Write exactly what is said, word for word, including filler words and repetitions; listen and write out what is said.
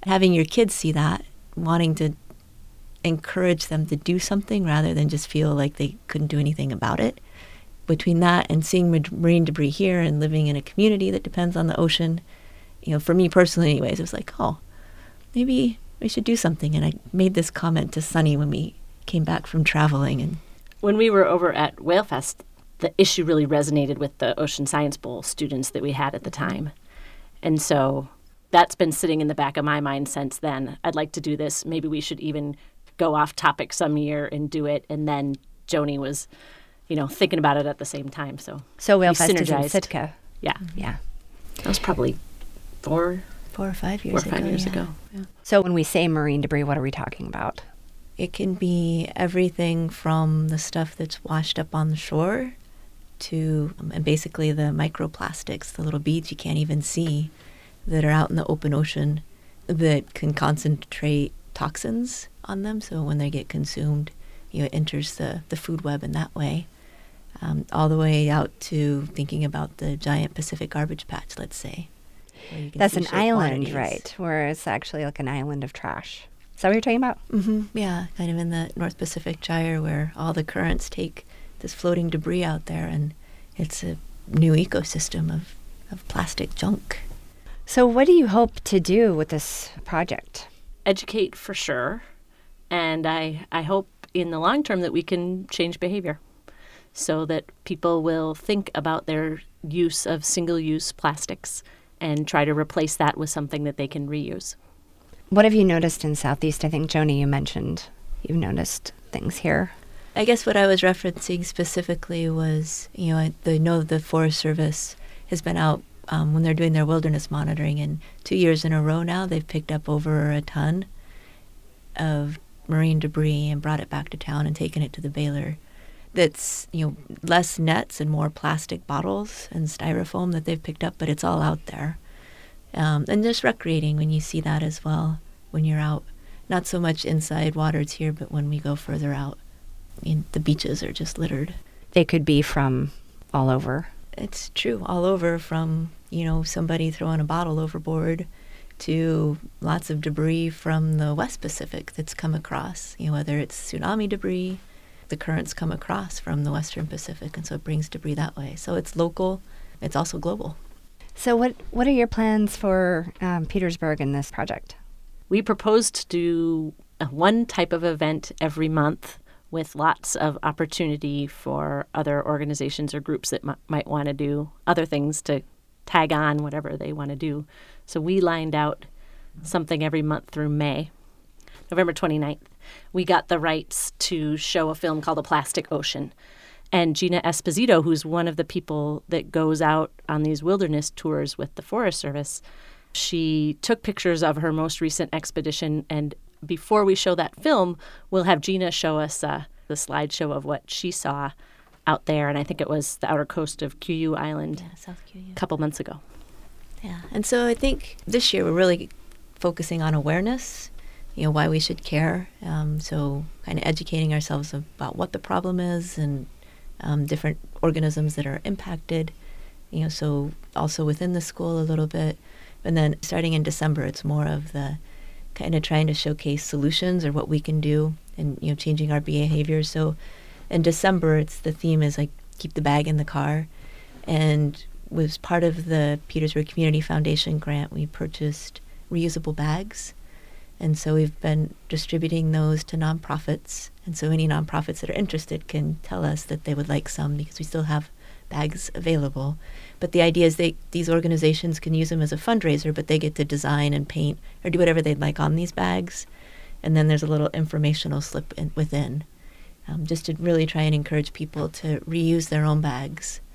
having your kids see that, wanting to encourage them to do something rather than just feel like they couldn't do anything about it. Between that and seeing marine debris here and living in a community that depends on the ocean, you know, for me personally anyways, it was like, oh, maybe we should do something. And I made this comment to Sunny when we came back from traveling. And when we were over at WhaleFest, the issue really resonated with the Ocean Science Bowl students that we had at the time. And so that's been sitting in the back of my mind since then. I'd like to do this. Maybe we should even go off topic some year and do it. And then Joni was, you know, thinking about it at the same time. So, so WhaleFest is in Sitka. Yeah. Yeah. That was probably four, four or five years four or five ago. years yeah. ago. Yeah. So when we say marine debris, what are we talking about? It can be everything from the stuff that's washed up on the shore to um, and basically the microplastics, the little beads you can't even see that are out in the open ocean that can concentrate toxins on them. So when they get consumed, you know, it enters the, the food web in that way. Um, all the way out to thinking about the giant Pacific garbage patch, let's say. That's an island, right, where it's actually like an island of trash. Is that what you're talking about? Mm-hmm. Yeah, kind of in the North Pacific Gyre where all the currents take this floating debris out there, and it's a new ecosystem of, of plastic junk. So what do you hope to do with this project? Educate for sure, and I, I hope in the long term that we can change behavior so that people will think about their use of single-use plastics and try to replace that with something that they can reuse. What have you noticed in Southeast? I think, Joni, you mentioned you've noticed things here. I guess what I was referencing specifically was, you know, I the, know the Forest Service has been out um, when they're doing their wilderness monitoring, and two years in a row now they've picked up over a ton of marine debris and brought it back to town and taken it to the baler. That's, you know, less nets and more plastic bottles and styrofoam that they've picked up, but it's all out there. Um, and just recreating when you see that as well, when you're out. Not so much inside waters here, but when we go further out, I mean, the beaches are just littered. They could be from all over. It's true, all over, from, you know, somebody throwing a bottle overboard to lots of debris from the West Pacific that's come across, you know, whether it's tsunami debris. The currents come across from the Western Pacific, and so it brings debris that way. So it's local, it's also global. So what, what are your plans for um, Petersburg in this project? We propose to do a one type of event every month with lots of opportunity for other organizations or groups that m- might want to do other things to tag on whatever they want to do. So we lined out something every month through May. November twenty-ninth, we got the rights to show a film called The Plastic Ocean. And Gina Esposito, who's one of the people that goes out on these wilderness tours with the Forest Service, she took pictures of her most recent expedition. And before we show that film, we'll have Gina show us uh, the slideshow of what she saw out there. And I think it was the outer coast of Kyushu Island Yeah, South Kyushu. a couple months ago. Yeah, and so I think this year we're really focusing on awareness, you know, why we should care. Um, so kind of educating ourselves about what the problem is and um, different organisms that are impacted, you know, so also within the school a little bit. And then starting in December, it's more of the kind of trying to showcase solutions or what we can do and, you know, changing our behavior. So in December, it's the theme is like keep the bag in the car. And was part of the Petersburg Community Foundation grant, we purchased reusable bags. And so we've been distributing those to nonprofits. And so any nonprofits that are interested can tell us that they would like some because we still have bags available. But the idea is they, these organizations can use them as a fundraiser, but they get to design and paint or do whatever they'd like on these bags. And then there's a little informational slip in, within, um, just to really try and encourage people to reuse their own bags